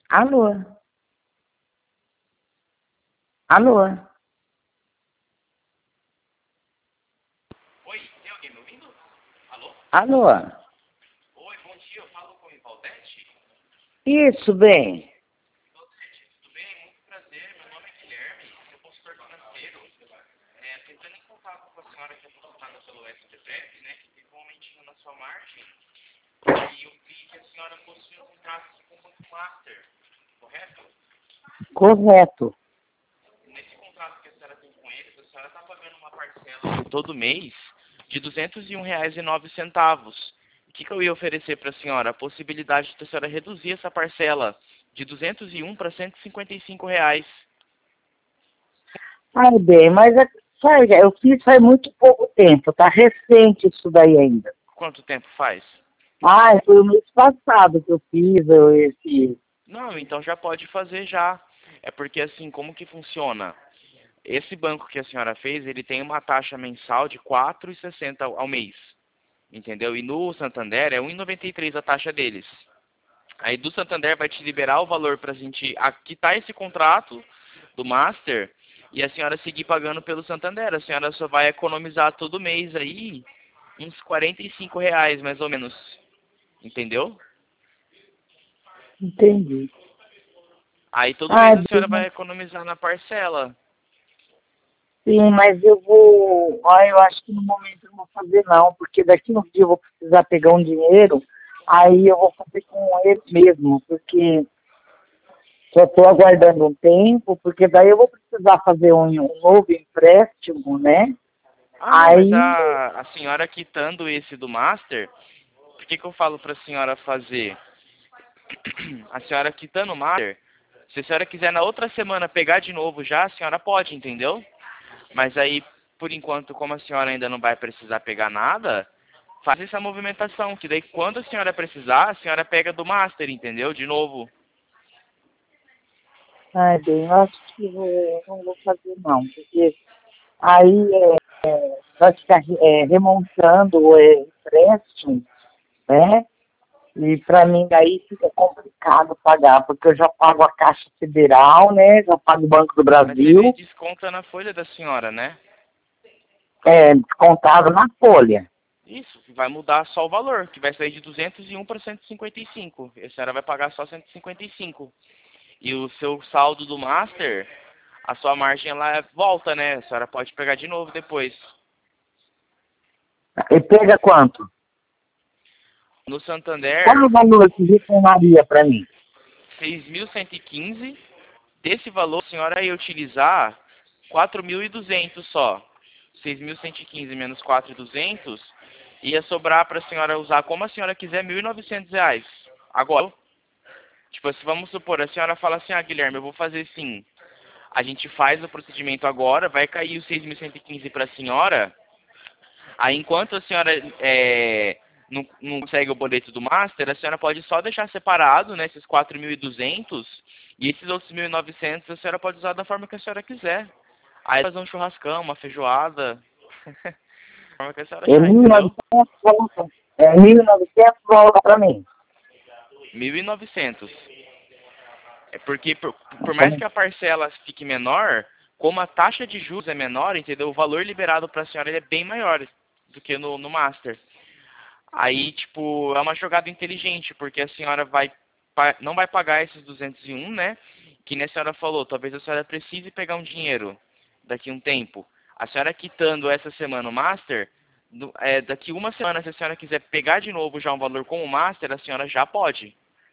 Alô? Alô? Oi, tem alguém me ouvindo? Alô? Alô? Oi, bom dia, eu falo com o Ivaldete. Isso, bem. Ivaldete, tudo bem? Muito prazer, meu nome é Guilherme, sou consultor financeiro. Tentando em contato com a senhora que é consultada pelo STF, né, que teve um aumentinho na sua margem. E eu vi que a senhora possui um contrato com o Banco Master, correto? Correto. Nesse contrato que a senhora tem com eles, a senhora está pagando uma parcela todo mês de R$ 201,09. O que eu ia oferecer para a senhora? A possibilidade de a senhora reduzir essa parcela de 201 para R$ 155. Ai, bem, mas eu fiz faz muito pouco tempo, tá recente isso daí ainda. Quanto tempo faz? Ai, foi o mês passado que eu fiz esse. Não, então já pode fazer já. É porque assim, como que funciona? Esse banco que a senhora fez, ele tem uma taxa mensal de R$ 4,60 ao mês. Entendeu? E no Santander é 1,93 a taxa deles. Aí do Santander vai te liberar o valor para a gente quitar esse contrato do Master e a senhora seguir pagando pelo Santander. A senhora só vai economizar todo mês aí uns R$ 45 mais ou menos. Entendeu? Entendi. Aí todo Ai, mês a senhora bem, vai economizar na parcela. sim, mas eu vou. Ai, eu acho que no momento eu não vou fazer não, porque daqui um dia eu vou precisar pegar um dinheiro, aí eu vou fazer com ele mesmo, porque só estou aguardando um tempo, porque daí eu vou precisar fazer um novo empréstimo, né? Ah, não, mas Aí, a senhora quitando esse do Master, por que eu falo para a senhora fazer? A senhora quitando o Master, se a senhora quiser na outra semana pegar de novo já, a senhora pode, entendeu? Mas aí, por enquanto, como a senhora ainda não vai precisar pegar nada, faz essa movimentação, que daí quando a senhora precisar, a senhora pega do Master, entendeu? De novo. ai, bem, eu acho que eu não vou fazer não, porque aí vai ficar remontando o empréstimo, né? E para mim daí fica complicado pagar, porque eu já pago a Caixa Federal, né? Já pago o Banco do Mas ele Brasil, desconta na folha da senhora, né? descontado na folha. Isso, vai mudar só o valor, que vai sair de 201 para 155. E a senhora vai pagar só 155. E o seu saldo do Master, a sua margem ela volta, né? A senhora pode pegar de novo depois. E pega quanto? No Qual é o Santander, valor que retornaria para mim? 6.115. Desse valor, a senhora ia utilizar 4.200 só. 6.115 menos 4.200 ia sobrar para a senhora usar como a senhora quiser R$ 1.900. Agora, tipo, se vamos supor, a senhora fala assim, Guilherme, eu vou fazer sim. A gente faz o procedimento agora, vai cair os 6.115 para a senhora. Aí, enquanto a senhora não consegue o boleto do Master, a senhora pode só deixar separado, né, esses 4.200 e esses outros 1.900 a senhora pode usar da forma que a senhora quiser. Aí fazer um churrascão, uma feijoada, da forma que a senhora É achar, entendeu? 1.900 volta. 1.900 volta para mim. 1.900. É porque, por mais que a parcela fique menor, como a taxa de juros é menor, entendeu? O valor liberado para a senhora ele é bem maior do que no Master. Aí, tipo, é uma jogada inteligente, porque a senhora não vai pagar esses 201, né? Que nem a senhora falou, talvez a senhora precise pegar um dinheiro daqui a um tempo. A senhora quitando essa semana o Master, daqui uma semana, se a senhora quiser pegar de novo já um valor com o Master, a senhora já pode.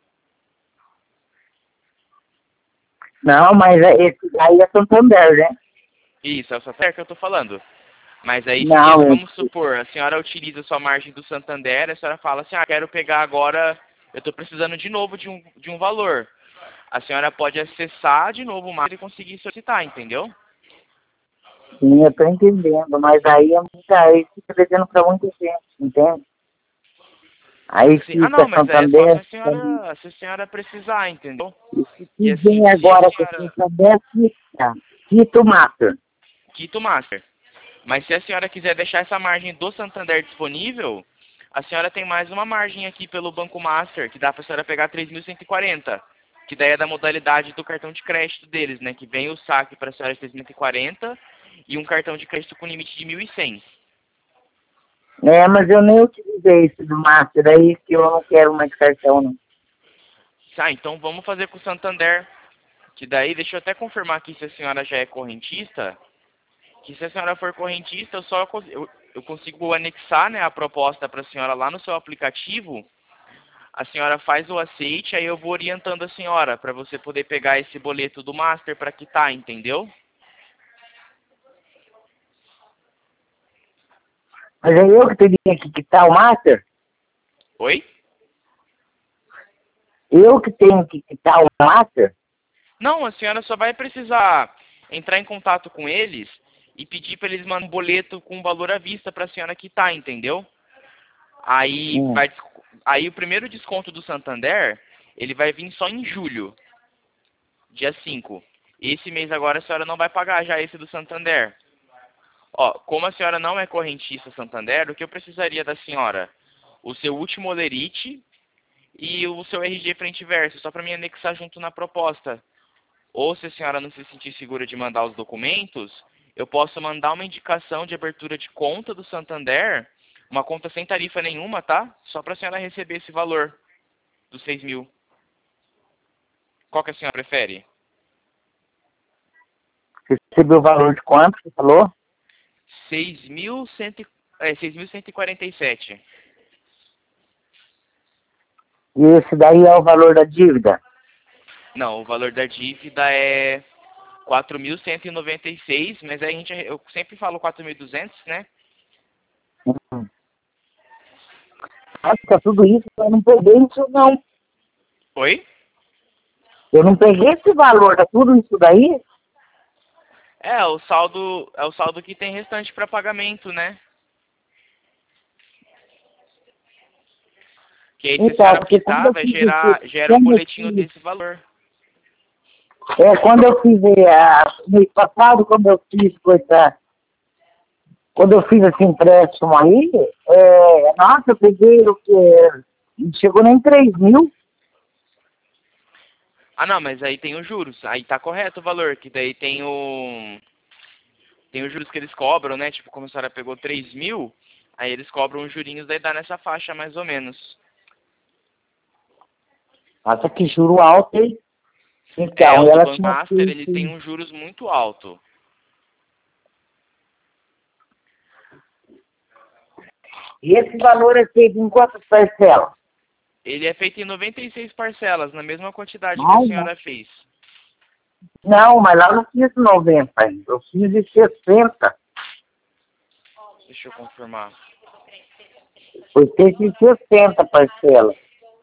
Não, mas esse aí é Santander, né? Isso, é o Santander que eu tô falando. Mas aí, se Não, vamos supor, a senhora utiliza a sua margem do Santander, a senhora fala assim, quero pegar agora, eu estou precisando de novo de um valor. A senhora pode acessar de novo o Master e conseguir solicitar, entendeu? sim, eu estou entendendo, mas aí fica devendo para muita gente, entende? Aí Sim. Ah, fica não, mas aí é só se Santander, a senhora precisar, entendeu? e E se assim, vem se a agora com senhora Santander, quita o Master. quita o Master, mas se a senhora quiser deixar essa margem do Santander disponível, a senhora tem mais uma margem aqui pelo Banco Master, que dá para a senhora pegar 3.140. que daí é da modalidade do cartão de crédito deles, né? Que vem o saque para a senhora de 340 e um cartão de crédito com limite de 1.100. É, mas eu nem utilizei esse do Master aí, que eu não quero mais cartão, não. Tá, então vamos fazer com o Santander. Que daí, deixa eu até confirmar aqui se a senhora já é correntista. Que se a senhora for correntista, eu consigo anexar, né, a proposta para a senhora lá no seu aplicativo. A senhora faz o aceite, aí eu vou orientando a senhora para você poder pegar esse boleto do Master para quitar, entendeu? Mas é eu que teria que quitar o Master? Oi? Eu que tenho que quitar o Master? Não, a senhora só vai precisar entrar em contato com eles e pedir para eles mandar um boleto com valor à vista para a senhora quitar, entendeu? Aí o primeiro desconto do Santander, ele vai vir só em julho, dia 5. Esse mês agora a senhora não vai pagar já esse do Santander. Ó, como a senhora não é correntista Santander, o que eu precisaria da senhora? O seu último olerite e o seu RG frente e verso, só para me anexar junto na proposta. Ou se a senhora não se sentir segura de mandar os documentos, eu posso mandar uma indicação de abertura de conta do Santander, uma conta sem tarifa nenhuma, tá? Só para a senhora receber esse valor dos 6.000. Qual que a senhora prefere? Você recebeu o valor de quanto, você falou? 6.147. E esse daí é o valor da dívida? Não, o valor da dívida é 4.196, mas aí eu sempre falo 4.200, né? Nossa, tudo isso, eu não peguei isso não. Oi? Eu não peguei esse valor, tá tudo isso daí? É o saldo que tem restante para pagamento, né? Que aí se a Então, senhora porque quitar, vai gera um boletim desse valor. Quando eu fiz, mês passado, quando eu fiz quando eu fiz esse empréstimo aí, nossa, eu peguei o que? Não chegou nem 3.000. Ah, não, mas aí tem os juros. Aí tá correto o valor, que daí tem os juros que eles cobram, né? Tipo, como a senhora pegou 3.000, aí eles cobram os jurinhos, daí dá nessa faixa mais ou menos. Nossa, que juro alto, hein? Então, O do ela Banco tinha Master, ele tem uns juros muito alto. E esse valor é feito em quantas parcelas? Ele é feito em 96 parcelas, na mesma quantidade que a Ai, senhora fez. não, mas lá eu não fiz 90 ainda, eu fiz de 60. Deixa eu confirmar. Foi feito em 60 parcelas.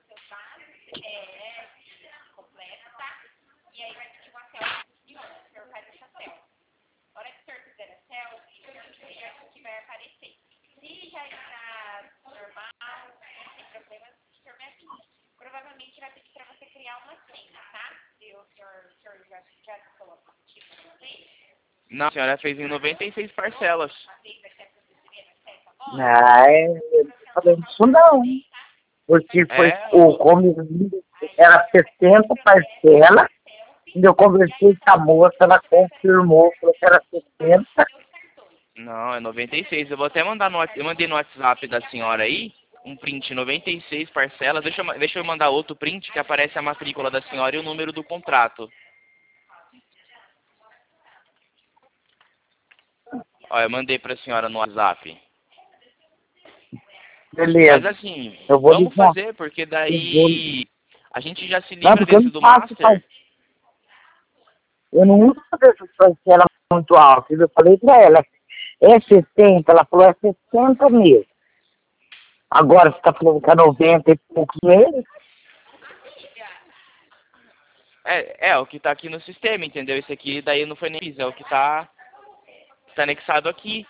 Não, a senhora fez em 96 parcelas. Eu não tô falando isso não, hein? Porque foi como era 60 parcelas, e eu conversei com a moça, ela confirmou, falou que era 60. Não, é 96. Eu vou até mandar eu mandei no WhatsApp da senhora aí, um print 96 parcelas. Deixa eu mandar outro print que aparece a matrícula da senhora e o número do contrato. Ó, eu mandei pra senhora no WhatsApp. Beleza. Mas assim, Eu vou vamos ligar. fazer, porque daí a gente já se Não, livra porque eu desse não do faço, Master. eu não uso essas parcelas muito altas. Eu falei pra ela, é 60? Ela falou, é 60 mesmo. Agora você tá falando que é 90 e poucos meses? É o que tá aqui no sistema, entendeu? Esse aqui daí não foi nem isso, é o que tá anexado aqui.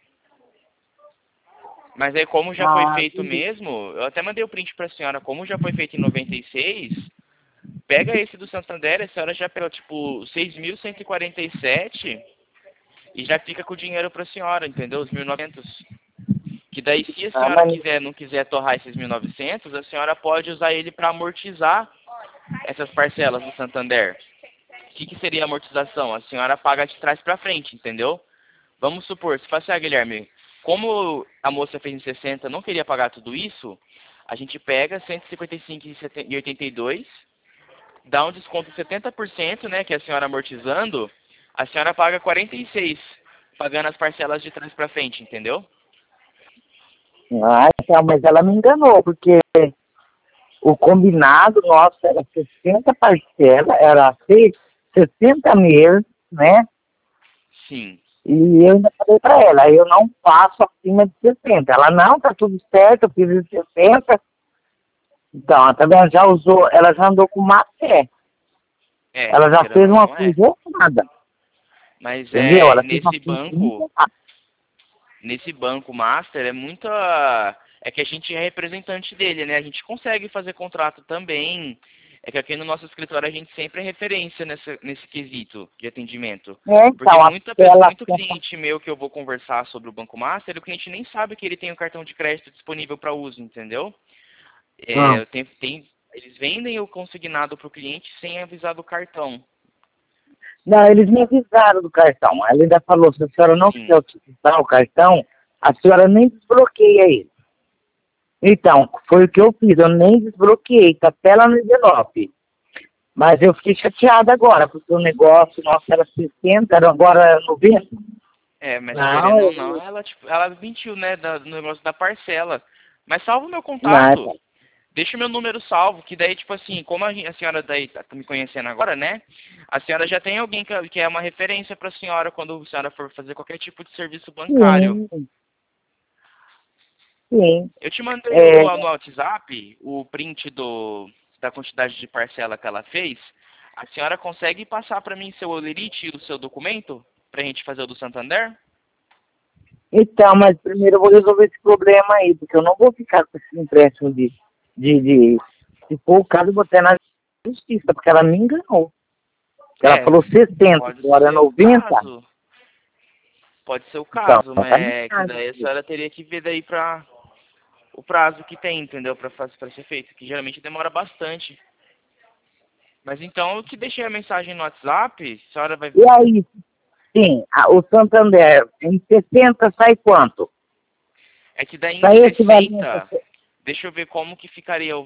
Mas aí como já foi feito mesmo, eu até mandei o print pra senhora, como já foi feito em 96, pega esse do Santander, a senhora já pegou tipo 6.147 e já fica com o dinheiro pra senhora, entendeu? Os 1.900. Que daí se a senhora não quiser torrar esses 1.900, a senhora pode usar ele pra amortizar essas parcelas do Santander? O que seria a amortização? A senhora paga de trás para frente, entendeu? Vamos supor, se fosse a Guilherme, como a moça fez em 60, não queria pagar tudo isso, a gente pega 155,82, dá um desconto de 70%, né, que é a senhora amortizando, a senhora paga 46, pagando as parcelas de trás para frente, entendeu? Ah, então, mas ela me enganou, porque o combinado nosso era 60 parcelas, era 60 meses, né? Sim. E eu ainda falei para ela, eu não faço acima de 60. Ela, não, tá tudo certo, eu fiz em 60. Então, ela também já usou, ela já andou com má fé. É, Ela já querendo fez ou uma não é. coisa errada, Mas entendeu? Ela fez uma coisa errada. nesse banco master é muita... É que a gente é representante dele, né? A gente consegue fazer contrato também. É que aqui no nosso escritório a gente sempre é referência nesse quesito de atendimento. É, Porque então, ela muito cliente meu que eu vou conversar sobre o Banco Master, o cliente nem sabe que ele tem um cartão de crédito disponível para uso, entendeu? ah, Eles vendem o consignado para o cliente sem avisar do cartão. não, eles me avisaram do cartão. Ela ainda falou, se a senhora não quiser Sim. utilizar o cartão, a senhora nem desbloqueia ele. Então, foi o que eu fiz, eu nem desbloqueei, tá até lá no envelope. Mas eu fiquei chateada agora, porque o negócio, nossa, era 60, era agora 90. É, mas Não, querendo ou não, ela mentiu, né, no negócio da parcela. Mas salva o meu não, contato. Deixa o meu número salvo, que daí, tipo assim, como a senhora daí tá me conhecendo agora, né? A senhora já tem alguém que é uma referência pra senhora quando a senhora for fazer qualquer tipo de serviço bancário. sim, sim. Eu te mandei É, no WhatsApp o print da quantidade de parcela que ela fez. A senhora consegue passar para mim seu olerite e o seu documento pra gente fazer o do Santander? então, mas primeiro eu vou resolver esse problema aí, porque eu não vou ficar com esse empréstimo de se for o caso, eu vou até na justiça, porque ela me enganou. Ela É, falou 60, pode agora é ser o 90. caso. Pode ser o Então, caso, tá mas me é que daí a senhora teria que ver daí pra o prazo que tem, entendeu? Pra ser feito, que geralmente demora bastante. Mas então eu te deixei a mensagem no WhatsApp, a senhora vai. E aí, sim, o Santander, em 60 sai quanto? É que daí em Sai equivalente a... 60, deixa eu ver como que ficaria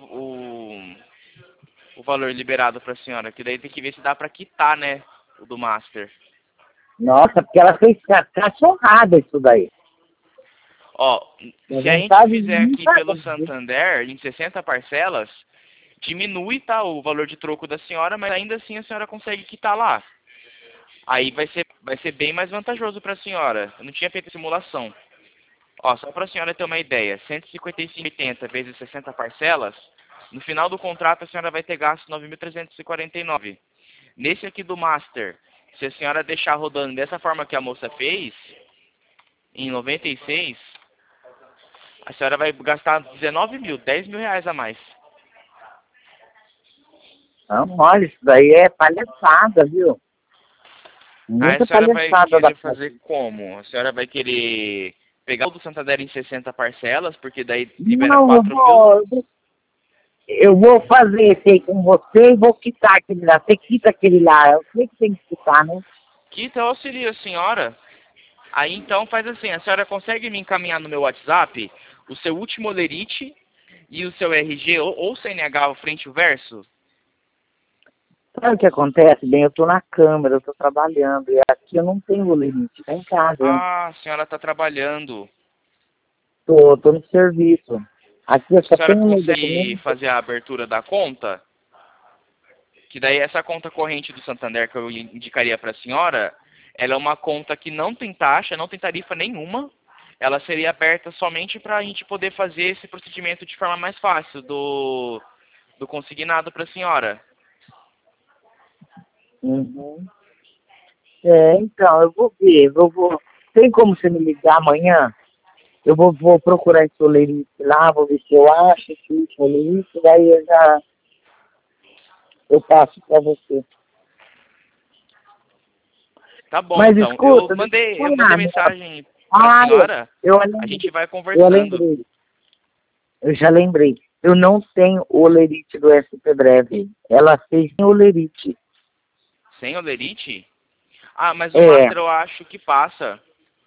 o valor liberado pra senhora, que daí tem que ver se dá pra quitar, né? O do Master. Nossa, porque ela fez cachorrada isso daí. Ó, A se a gente gente sabe, fizer não aqui pelo sabe. Santander, em 60 parcelas, diminui, tá, o valor de troco da senhora, mas ainda assim a senhora consegue quitar lá. Aí vai ser bem mais vantajoso para a senhora. Eu não tinha feito simulação. Ó, só para a senhora ter uma ideia, 155,80 vezes 60 parcelas, no final do contrato a senhora vai ter gasto 9.349. Nesse aqui do Master, se a senhora deixar rodando dessa forma que a moça fez, em 96, a senhora vai gastar 19 mil, 10 mil reais a mais. Não, olha, isso daí é palhaçada, viu? Aí a Muita senhora vai palhaçada da querer parte. fazer como? A senhora vai querer pegar o do Santander em 60 parcelas, porque daí libera Não, 4 mil. eu vou fazer esse aí com você e vou quitar aquele lá. Você quita aquele lá. Eu sei que tem que quitar, né? Quita auxilia a senhora. Aí então faz assim, a senhora consegue me encaminhar no meu WhatsApp o seu último olerite e o seu RG ou CNH frente e verso? Sabe o que acontece? Bem, eu tô na câmara, eu tô trabalhando. E aqui eu não tenho limite. Tá em casa, né? Ah, a senhora está trabalhando. Tô no serviço. Aqui eu A só senhora tenho meu consegue documento. fazer a abertura da conta? Que daí essa conta corrente do Santander que eu indicaria para a senhora, ela é uma conta que não tem taxa, não tem tarifa nenhuma. Ela seria aberta somente para a gente poder fazer esse procedimento de forma mais fácil do consignado para a senhora. Uhum. É, então, eu vou ver. Tem como você me ligar amanhã? Eu vou procurar esse olerite lá, vou ver se eu acho esse olerite, daí eu passo para você. Tá bom, Mas então. escuta, deixa eu Eu mandei falar, né? mensagem para a Ah, senhora. eu A gente vai eu conversando. lembrei. Eu já lembrei. Eu não tenho o olerite do SP Breve. Ela fez sem olerite. Sem olerite? Ah, mas o É, Master eu acho que passa.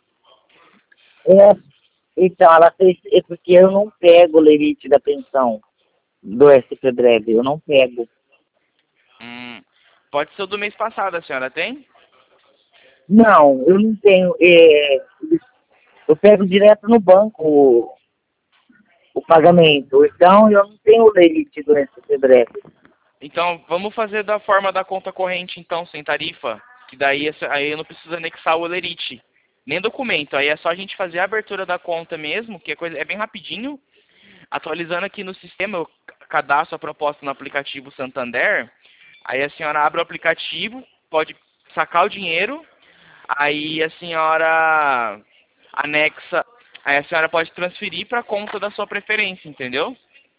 é, então ela fez, é porque eu não pego o olerite da pensão do SP Breve, eu não pego. Pode ser o do mês passado, a senhora tem? Não, eu não tenho, eu pego direto no banco o pagamento, então eu não tenho o olerite do SP Breve. Então, vamos fazer da forma da conta corrente, então, sem tarifa. Que daí aí eu não preciso anexar o olerite. Nem documento. Aí é só a gente fazer a abertura da conta mesmo, que é bem rapidinho. Atualizando aqui no sistema, eu cadastro a proposta no aplicativo Santander. Aí a senhora abre o aplicativo, pode sacar o dinheiro. Aí a senhora anexa. Aí a senhora pode transferir para a conta da sua preferência, entendeu?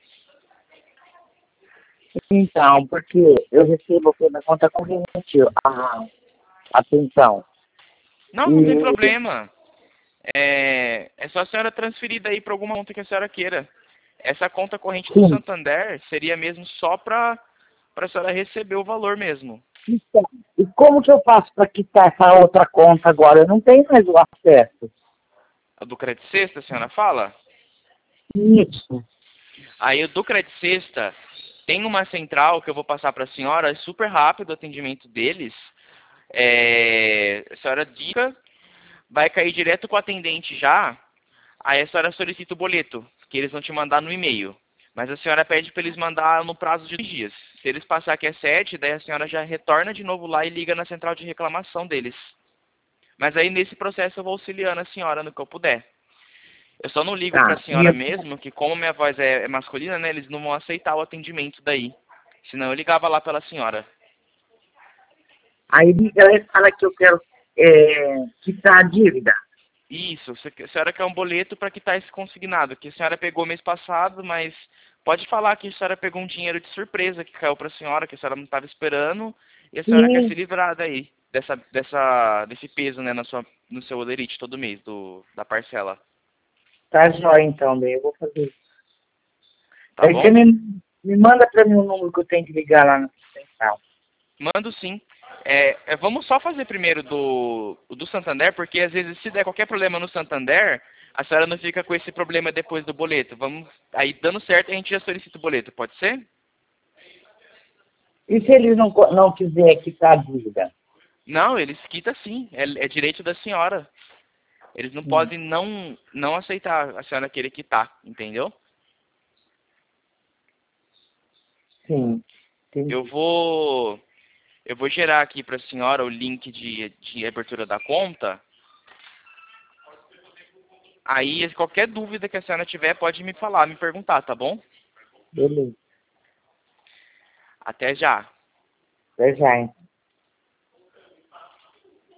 Então, porque eu recebo pela conta corrente a pensão. Não, não tem E, problema. É só a senhora transferir daí para alguma conta que a senhora queira. Essa conta corrente do sim, Santander seria mesmo só para a senhora receber o valor mesmo. então, e como que eu faço para quitar essa outra conta agora? Eu não tenho mais o acesso. A do Credit Sexta, a senhora fala? Isso. Aí o do Credit Sexta tem uma central que eu vou passar para a senhora, é super rápido o atendimento deles. A senhora diga, vai cair direto com o atendente já, aí a senhora solicita o boleto, que eles vão te mandar no e-mail. Mas a senhora pede para eles mandar no prazo de 2 dias. Se eles passar que é 7, daí a senhora já retorna de novo lá e liga na central de reclamação deles. Mas aí nesse processo eu vou auxiliando a senhora no que eu puder. Eu só não ligo para a Tá. E senhora mesmo, que como minha voz é masculina, né, eles não vão aceitar o atendimento daí. Senão eu ligava lá pela senhora. aí liga lá e fala que eu quero quitar a dívida. Isso, a senhora quer um boleto para quitar esse consignado, que a senhora pegou mês passado, mas pode falar que a senhora pegou um dinheiro de surpresa que caiu para a senhora, que a senhora não estava esperando, e a senhora quer se Sim, livrar daí, desse peso, né, no seu olerite todo mês, da parcela. tá jóia então, daí eu vou fazer isso. Tá Aí você bom? me manda para mim o número que eu tenho que ligar lá na central. Mando sim. Vamos só fazer primeiro do Santander, porque às vezes se der qualquer problema no Santander, a senhora não fica com esse problema depois do boleto. Vamos, aí dando certo a gente já solicita o boleto, pode ser? E se eles não quiserem quitar a dívida? Não, eles quitam sim, é direito da senhora. Eles não Hum, podem não aceitar a senhora querer quitar, entendeu? sim, Eu entendi. vou eu vou gerar aqui para a senhora o link de abertura da conta. Aí qualquer dúvida que a senhora tiver pode me falar, me perguntar, tá bom? Beleza. Até já. Até já, hein?